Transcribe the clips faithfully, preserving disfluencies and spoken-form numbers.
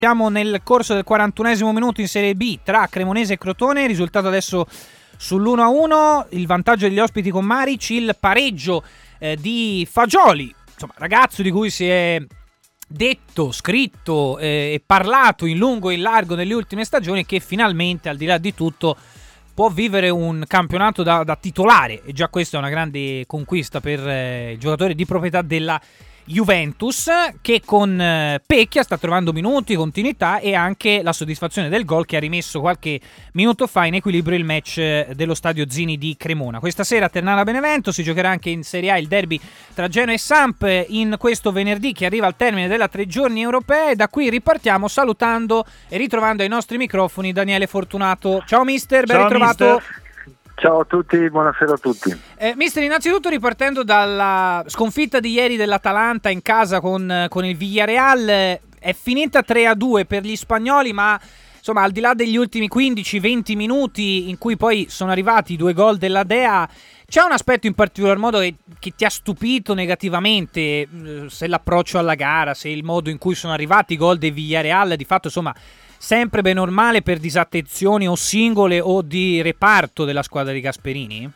Siamo nel corso del quarantunesimo minuto in Serie B tra Cremonese e Crotone, risultato adesso sull'uno a uno, il vantaggio degli ospiti con Maric, il pareggio eh, di Fagioli, insomma ragazzo di cui si è detto, scritto eh, e parlato in lungo e in largo nelle ultime stagioni, che finalmente al di là di tutto può vivere un campionato da, da titolare, e già questa è una grande conquista per eh, il giocatore di proprietà della Juventus, che con eh, Pecchia sta trovando minuti, continuità e anche la soddisfazione del gol che ha rimesso qualche minuto fa in equilibrio il match eh, dello stadio Zini di Cremona. Questa sera a Ternana Benevento si giocherà anche in Serie A il derby tra Genoa e Samp eh, in questo venerdì che arriva al termine della tre giorni europea, e da qui ripartiamo salutando e ritrovando ai nostri microfoni Daniele Fortunato. Ciao mister, ben Ciao, ritrovato. Mister. Ciao a tutti, buonasera a tutti. Eh, mister, innanzitutto ripartendo dalla sconfitta di ieri dell'Atalanta in casa con, con il Villarreal, è finita tre a due per gli spagnoli, ma insomma al di là degli ultimi quindici venti minuti in cui poi sono arrivati i due gol della Dea, c'è un aspetto in particolar modo che, che ti ha stupito negativamente, se l'approccio alla gara, se il modo in cui sono arrivati i gol del Villarreal, di fatto insomma sempre bene normale per disattenzioni o singole o di reparto della squadra di Gasperini?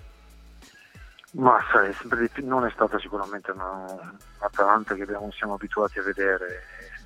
Ma sai, sempre di, non è stata sicuramente una, un'Atalanta che abbiamo, siamo abituati a vedere.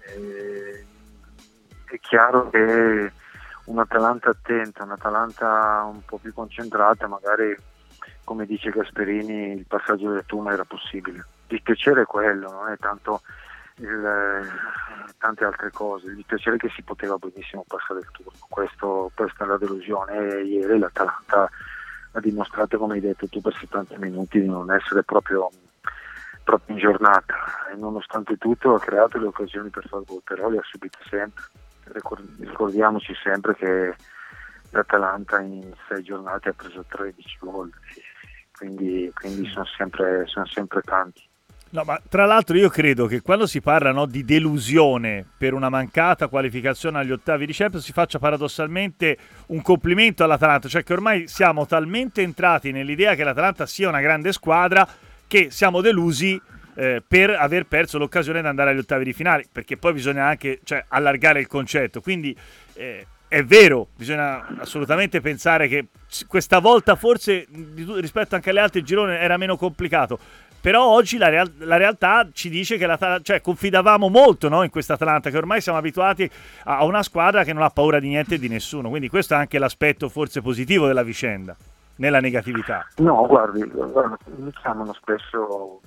È, è chiaro che un'Atalanta attenta, un'Atalanta un po' più concentrata, magari come dice Gasperini il passaggio del turno era possibile. Il piacere è quello, non è tanto il, tante altre cose, il piacere che si poteva benissimo passare il turno. Questo, questa è la delusione, e ieri l'Atalanta ha dimostrato, come hai detto tu, per settanta minuti di non essere proprio, proprio in giornata, e nonostante tutto ha creato le occasioni per far gol, però le ha subite sempre. Ricordiamoci sempre che l'Atalanta in sei giornate ha preso tredici gol, quindi, quindi sono sempre, sono sempre tanti. No, ma tra l'altro io credo che quando si parla, no, di delusione per una mancata qualificazione agli ottavi di Champions si faccia paradossalmente un complimento all'Atalanta, cioè che ormai siamo talmente entrati nell'idea che l'Atalanta sia una grande squadra che siamo delusi eh, per aver perso l'occasione di andare agli ottavi di finale, perché poi bisogna anche, cioè, allargare il concetto, quindi eh, è vero, bisogna assolutamente pensare che questa volta forse rispetto anche alle altre il girone era meno complicato. Però oggi la, real- la realtà ci dice che la, cioè, confidavamo molto, no, in questa Atalanta, che ormai siamo abituati a una squadra che non ha paura di niente e di nessuno. Quindi questo è anche l'aspetto forse positivo della vicenda, nella negatività. No, guardi, guarda, mi chiamano spesso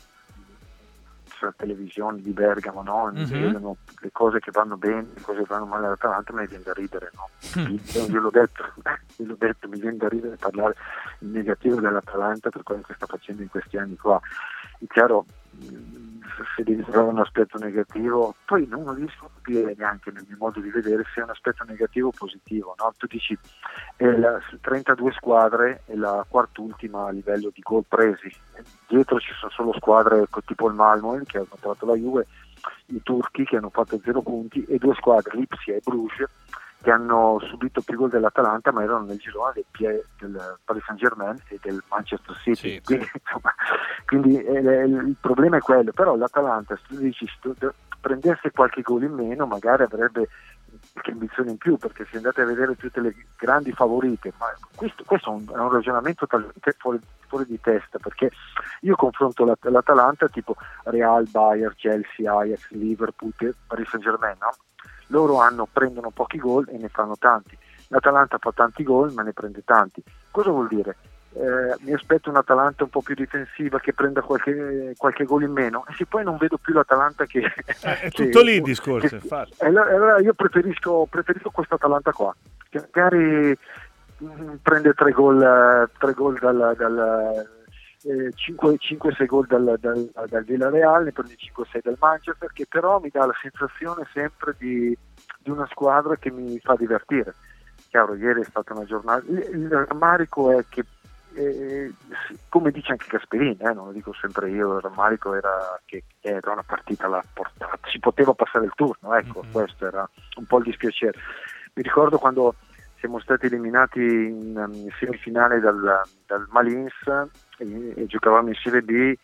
sulla televisione di Bergamo, no? Mi Mm-hmm. vedono le cose che vanno bene, le cose che vanno male all'Atalanta, mi viene da ridere, no? Io, io l'ho detto, io l'ho detto, mi viene da ridere parlare in negativo dell'Atalanta per quello che sta facendo in questi anni qua. È chiaro, se devi trovare un aspetto negativo, poi non riesco a capire neanche nel mio modo di vedere se è un aspetto negativo o positivo, no? Tu dici è la, su trentadue squadre è la quart'ultima a livello di gol presi, dietro ci sono solo squadre tipo il Malmö che hanno trovato la Juve, i turchi che hanno fatto zero punti, e due squadre, Lipsia e Bruges, che hanno subito più gol dell'Atalanta ma erano nel girone del, P- del Paris Saint-Germain e del Manchester City. Sì, quindi, sì. Insomma, quindi eh, il problema è quello, però l'Atalanta, se tu dici, se tu prendesse qualche gol in meno magari avrebbe qualche ambizione in più, perché se andate a vedere tutte le grandi favorite, ma questo, questo è, un, è un ragionamento talmente fuori, fuori di testa, perché io confronto l'At- l'Atalanta tipo Real, Bayern, Chelsea, Ajax, Liverpool, Paris Saint-Germain, no? Loro hanno, prendono pochi gol e ne fanno tanti. L'Atalanta fa tanti gol ma ne prende tanti. Cosa vuol dire? Eh, mi aspetto un'Atalanta un po' più difensiva che prenda qualche, qualche gol in meno, e se poi non vedo più l'Atalanta che È che, tutto lì il discorso, che, infatti. allora, allora io preferisco, preferisco questa Atalanta qua, che magari mh, prende tre gol, tre gol dal, dal eh, cinque sei gol dal, dal, dal Villarreal, ne prende cinque sei dal Manchester, che però mi dà la sensazione sempre di, di una squadra che mi fa divertire. Chiaro, ieri è stata una giornata, il, il rammarico è che eh, come dice anche Gasperini, eh, non lo dico sempre io, il rammarico era che era una partita alla portata, si poteva passare il turno, ecco, mm-hmm. Questo era un po' il dispiacere. Mi ricordo quando siamo stati eliminati in, in semifinale dal, dal Malins e, e giocavamo in Serie B,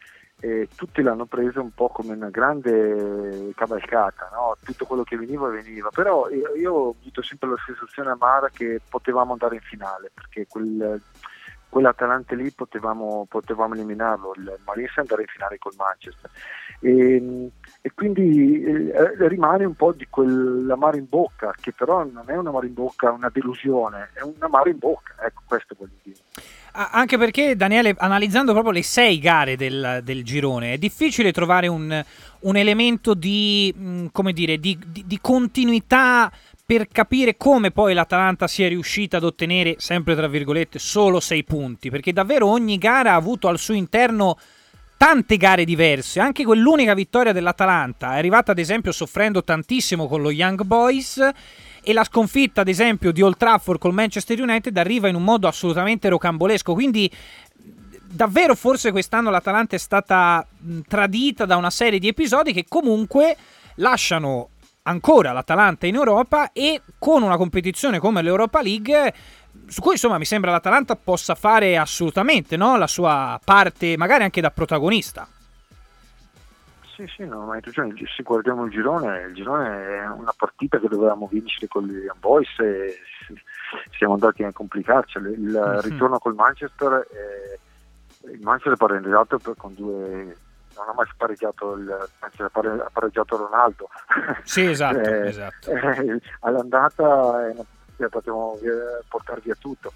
e tutti l'hanno presa un po' come una grande cavalcata, no? Tutto quello che veniva veniva, però io, io ho avuto sempre la sensazione amara che potevamo andare in finale, perché quel, quell'Atalanta lì potevamo, potevamo eliminarlo, il Marines, andare in finale col Manchester, e, e quindi eh, rimane un po' di quell'amaro in bocca, che però non è un amaro in bocca, una delusione, è un amaro in bocca, ecco, questo voglio dire. Anche perché, Daniele, analizzando proprio le sei gare del, del girone, è difficile trovare un, un elemento di, mh, come dire, di, di, di continuità per capire come poi l'Atalanta sia riuscita ad ottenere, sempre tra virgolette, solo sei punti, perché davvero ogni gara ha avuto al suo interno tante gare diverse. Anche quell'unica vittoria dell'Atalanta è arrivata ad esempio soffrendo tantissimo con lo Young Boys, e la sconfitta ad esempio di Old Trafford col Manchester United arriva in un modo assolutamente rocambolesco, quindi davvero forse quest'anno l'Atalanta è stata mh, tradita da una serie di episodi che comunque lasciano ancora l'Atalanta in Europa, e con una competizione come l'Europa League su cui insomma mi sembra l'Atalanta possa fare assolutamente, no, la sua parte, magari anche da protagonista. Sì, sì, no, ma se guardiamo il girone, il girone è una partita che dovevamo vincere con gli Young Boys e siamo andati a complicarci. Il mm-hmm. ritorno col Manchester, eh, il Manchester è pareggiato con due, non ha mai pareggiato il Manchester, ha pareggiato Ronaldo. Sì, esatto, eh, esatto. Eh, all'andata eh, potevamo portare via tutto.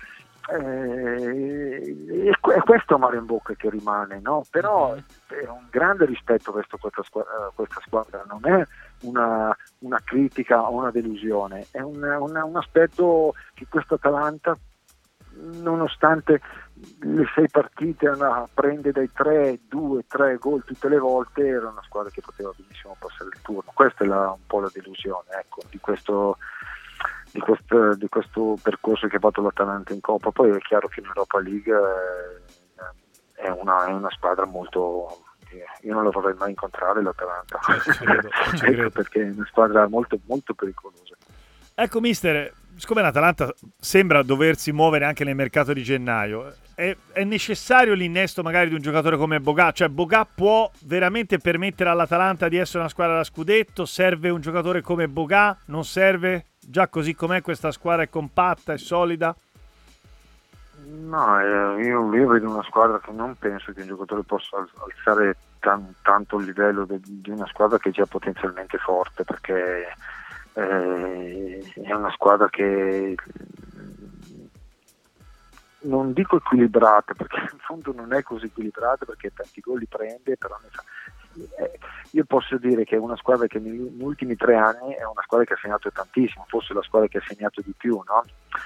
Eh, è questo amaro in bocca che rimane, no? Però è un grande rispetto verso questa squadra, questa squadra. Non è una, una critica o una delusione, è un, un, un aspetto che questa Atalanta, nonostante le sei partite una, prende dai tre, due, tre gol tutte le volte, era una squadra che poteva benissimo passare il turno. Questa è la, un po' la delusione, ecco, di questo Di questo, di questo percorso che ha fatto l'Atalanta in Coppa. Poi è chiaro che in Europa League eh, è, una, è una squadra molto, io non la vorrei mai incontrare l'Atalanta, cioè, ci credo, ci credo. Ecco, perché è una squadra molto molto pericolosa. Ecco mister, siccome l'Atalanta sembra doversi muovere anche nel mercato di gennaio, è, è necessario l'innesto magari di un giocatore come Boga? Cioè Boga può veramente permettere all'Atalanta di essere una squadra da scudetto? Serve un giocatore come Boga? Non serve? Già così com'è questa squadra è compatta, è solida? No, eh, io, io vedo una squadra che non penso che un giocatore possa alzare tan, tanto il livello de, di una squadra che è già potenzialmente forte, perché eh, è una squadra che non dico equilibrata, perché in fondo non è così equilibrata, perché tanti gol li prende, però ne fa. Eh, io posso dire che è una squadra che negli ultimi tre anni è una squadra che ha segnato tantissimo, forse la squadra che ha segnato di più, no?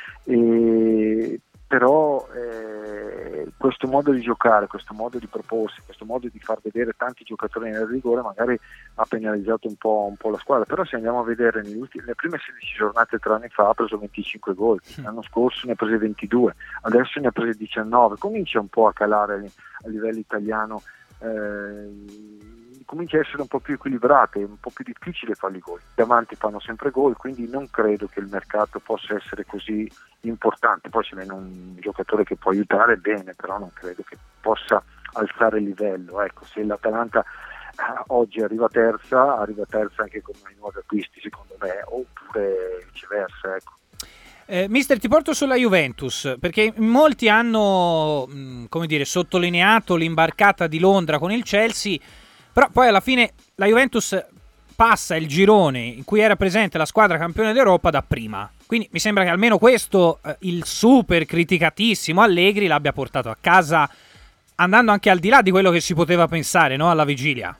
E, però eh, questo modo di giocare, questo modo di proporsi, questo modo di far vedere tanti giocatori nel rigore magari ha penalizzato un po', un po' la squadra. Però se andiamo a vedere negli ultimi, le prime sedici giornate tre anni fa ha preso venticinque gol, l'anno scorso ne ha presi ventidue, adesso ne ha presi diciannove, comincia un po' a calare a livello italiano, eh, comincia a essere un po' più equilibrate, un po' più difficile fare i gol. Davanti fanno sempre gol, quindi non credo che il mercato possa essere così importante. Poi se viene un giocatore che può aiutare, bene, però non credo che possa alzare il livello. Ecco, se l'Atalanta eh, oggi arriva terza, arriva terza anche con i nuovi acquisti, secondo me, oppure viceversa, ecco. Eh, mister, ti porto sulla Juventus, perché molti hanno, mh, come dire, sottolineato l'imbarcata di Londra con il Chelsea, però poi alla fine la Juventus passa il girone in cui era presente la squadra campione d'Europa da prima. Quindi mi sembra che almeno questo, eh, il super criticatissimo Allegri l'abbia portato a casa, andando anche al di là di quello che si poteva pensare, no, alla vigilia.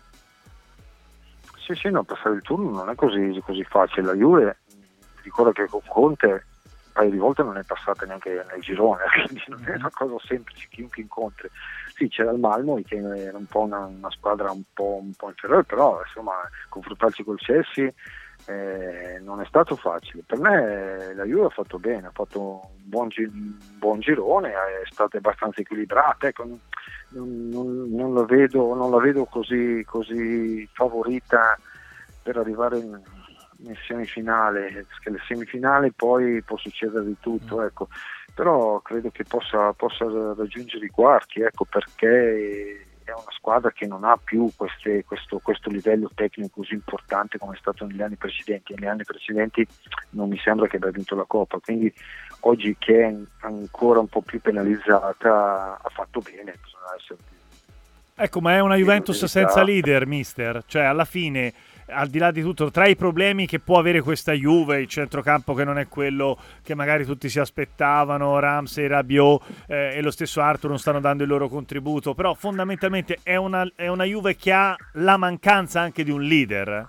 Sì, sì, no, passare il turno non è così, così facile. La Juve, ricordo che con Conte un paio di volte non è passata neanche nel girone, quindi non è una cosa semplice, chiunque incontri. Sì, c'era il Malmo che era un po' una, una squadra un po', un po' inferiore, però insomma confrontarci col Chelsea eh, non è stato facile. Per me la Juve ha fatto bene, ha fatto un buon, gi- un buon girone, è stata abbastanza equilibrata, ecco, non, non, non la vedo, non la vedo così, così favorita per arrivare in, in semifinale, perché le semifinali poi può succedere di tutto, ecco. Però credo che possa, possa raggiungere i quarti, ecco, perché è una squadra che non ha più queste, questo, questo livello tecnico così importante come è stato negli anni precedenti. Negli anni precedenti non mi sembra che abbia vinto la Coppa, quindi oggi che è ancora un po' più penalizzata ha fatto bene, bisogna essere più. Ecco, ma è una Juventus senza leader, mister, cioè alla fine, al di là di tutto, tra i problemi che può avere questa Juve, il centrocampo che non è quello che magari tutti si aspettavano, Ramsey, Rabiot eh, e lo stesso Arthur non stanno dando il loro contributo, però fondamentalmente è una, è una Juve che ha la mancanza anche di un leader.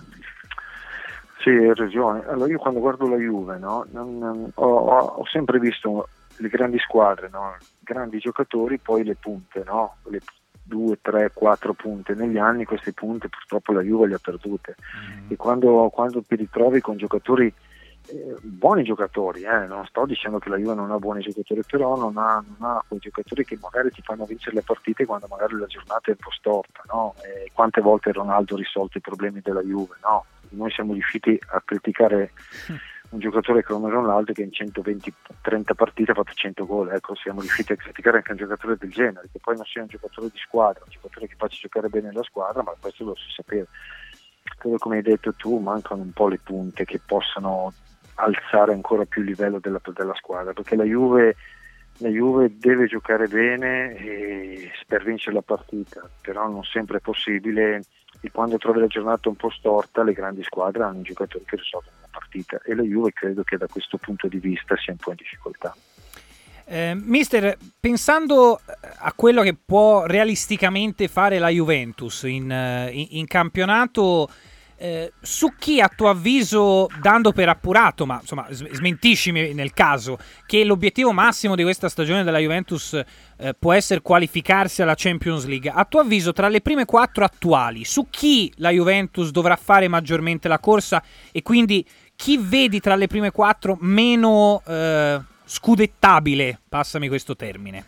Sì, hai ragione. Allora io quando guardo la Juve, no, non, non, ho, ho sempre visto le grandi squadre, no, grandi giocatori, poi le punte, no, le due, tre, quattro punte. Negli anni queste punte purtroppo la Juve le ha perdute, mm. e quando, quando ti ritrovi con giocatori, eh, buoni giocatori, eh, non sto dicendo che la Juve non ha buoni giocatori, però non ha, non ha quei giocatori che magari ti fanno vincere le partite quando magari la giornata è un po' storta, no? E quante volte Ronaldo ha risolto i problemi della Juve, no? Noi siamo riusciti a criticare un giocatore come Ronaldo che in centoventi trenta partite ha fatto cento gol, ecco, siamo riusciti a criticare anche un giocatore del genere, che poi non sia un giocatore di squadra, un giocatore che faccia giocare bene la squadra, ma questo lo si sapeva. Credo, come hai detto tu, mancano un po' le punte che possano alzare ancora più il livello della, della squadra, perché la Juve la Juve deve giocare bene e per vincere la partita, però non sempre è possibile, e quando trovi la giornata un po' storta le grandi squadre hanno giocatori che risolvono la partita, e la Juve credo che da questo punto di vista sia un po' in difficoltà. Eh, mister, pensando a quello che può realisticamente fare la Juventus in, in, in campionato, eh, su chi, a tuo avviso, dando per appurato, ma insomma smentiscimi nel caso, che l'obiettivo massimo di questa stagione della Juventus eh, può essere qualificarsi alla Champions League, a tuo avviso tra le prime quattro attuali, su chi la Juventus dovrà fare maggiormente la corsa, e quindi chi vedi tra le prime quattro meno eh, scudettabile, passami questo termine?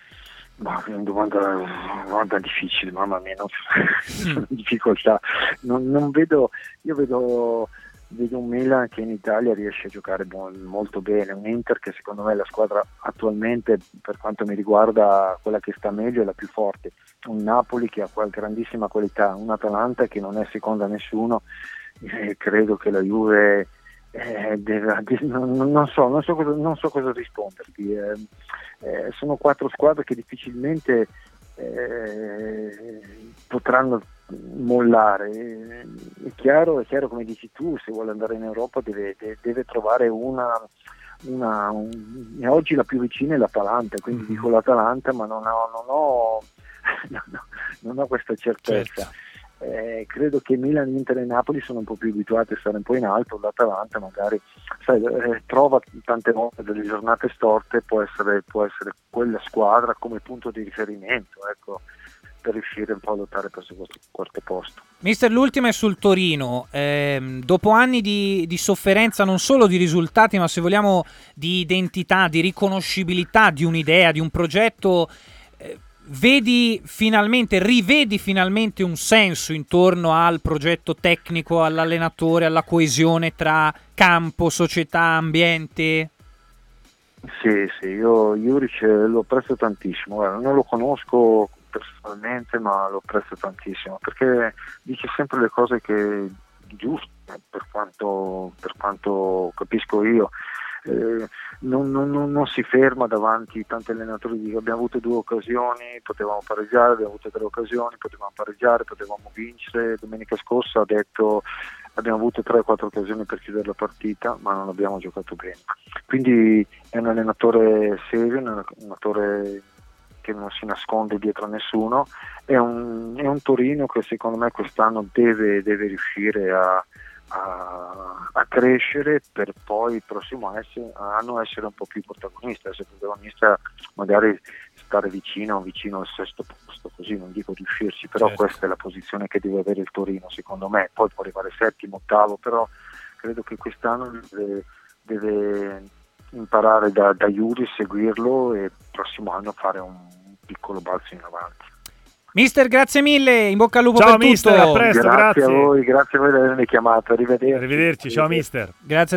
Ma è una domanda, una domanda difficile, mamma mia, non sono in difficoltà. Non, non vedo, io vedo, vedo un Milan che in Italia riesce a giocare buon, molto bene, un Inter che secondo me è la squadra attualmente, per quanto mi riguarda, quella che sta meglio e la più forte, un Napoli che ha grandissima qualità, un Atalanta che non è seconda a nessuno, eh, credo che la Juve Eh, deve, non, non, so, non, so cosa, non so cosa risponderti. Eh, eh, sono quattro squadre che difficilmente eh, potranno mollare. Eh, è chiaro, è chiaro, come dici tu, se vuole andare in Europa deve, deve, deve trovare una, una un, e oggi la più vicina è l'Atalanta, quindi dico l'Atalanta, ma non ho, non ho, non ho, non ho questa certezza. Certo. Eh, credo che Milan, Inter e Napoli sono un po' più abituati a stare un po' in alto, l'Atalanta magari sai, eh, trova tante volte delle giornate storte, può essere, può essere quella squadra come punto di riferimento, ecco, per riuscire un po' a lottare per questo quarto posto. Mister, l'ultima è sul Torino. Eh, dopo anni di, di sofferenza non solo di risultati, ma se vogliamo di identità, di riconoscibilità, di un'idea, di un progetto, eh, vedi finalmente, rivedi finalmente un senso intorno al progetto tecnico, all'allenatore, alla coesione tra campo, società, ambiente? Sì, sì, io Juric lo apprezzo tantissimo. Guarda, non lo conosco personalmente, ma lo apprezzo tantissimo perché dice sempre le cose che giuste, per quanto, per quanto capisco io. Eh, non, non, non si ferma davanti tanti allenatori, dicono abbiamo avuto due occasioni, potevamo pareggiare, abbiamo avuto tre occasioni, potevamo pareggiare, potevamo vincere. Domenica scorsa ha detto abbiamo avuto tre o quattro occasioni per chiudere la partita, ma non abbiamo giocato bene. Quindi è un allenatore serio, un allenatore che non si nasconde dietro a nessuno, è un, è un Torino che secondo me quest'anno deve, deve riuscire a A, a crescere per poi il prossimo essere, anno essere un po' più protagonista, essere protagonista, magari stare vicino vicino al sesto posto, così non dico riuscirci, però certo. Questa è la posizione che deve avere il Torino secondo me, poi può arrivare settimo, ottavo, però credo che quest'anno deve, deve imparare da, da Juri, seguirlo e il prossimo anno fare un piccolo balzo in avanti. Mister, grazie mille, in bocca al lupo. Ciao per mister, tutto. a presto, grazie, grazie a voi, grazie a voi di avermi chiamato, arrivederci. Arrivederci, ciao mister. Grazie.